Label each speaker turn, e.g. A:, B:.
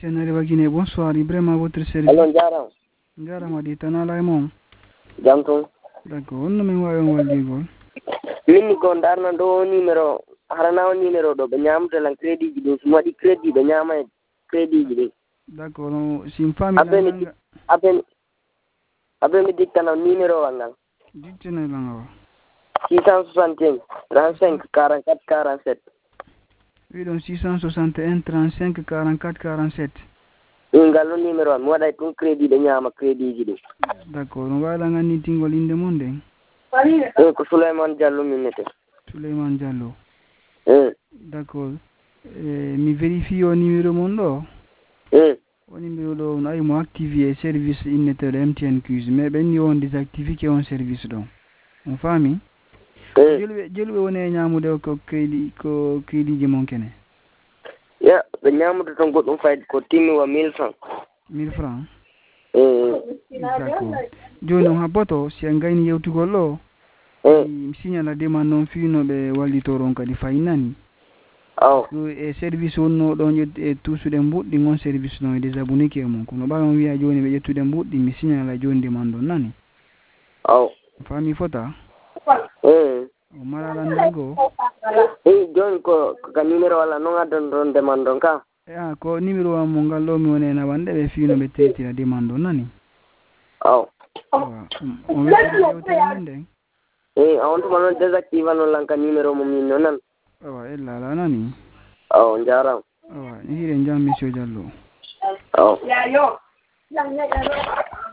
A: Tenere Bagine, bonsoir, Ibrahima à votre service.
B: Allô, Ndiara.
A: Ndiara Madi, Tanala et mon.
B: Jamton.
A: D'accord, on ne me voit pas le
B: Mini ko ndarna do numéro harana o numéro do be nyamta lan crédit ji do suma di crédit be nyama crédit ji.
A: D'accord, si une famille
B: abe mi diktana numéro wangal.
A: Dites-nous là.
B: 661 35 44 47.
A: Oui, donc 661 35 44 47.
B: Ngalo numéro am waday ton crédit be nyama crédit ji do.
A: D'accord, on va la ngani tingol inde monde.
B: Ko Souleymane Diallo minete.
A: Souleymane Diallo. D'accord. Mi vérifie au numéro mondo. Au numéro do on ay mo activer service innetere MTN Quiz mais ben yo on désactiver qui on service donc. On famille. Jelu woni nyaamude ko crédit ji mon kene.
B: Ya, be nyaamude ton goddum fayde ko timmi wa 1000 francs.
A: 1000 francs. D'accord. Joni on haboto si en gayni yewtugol lo. Mi signa la demande non fino be wallitoron kadi faynani. E service wonno don e tusude mbuddi ngon service non e désabonné ke mon kono ba on wi'a joni be yettude mbuddi mi signa la joni demande don nani. Fami fota. O marala ndago.
B: Joni ko numéro wala non adon demande don ka.
A: Ko numéro am mo ngallo mi woni na wande be fino be tetira demande don nani. On veut yewtere minde.
B: On tuma non désactive non lanka numéro mo min non.
A: Ella la nani.
B: Njara.
A: Hire njam monsieur Diallo.
B: Ya yo.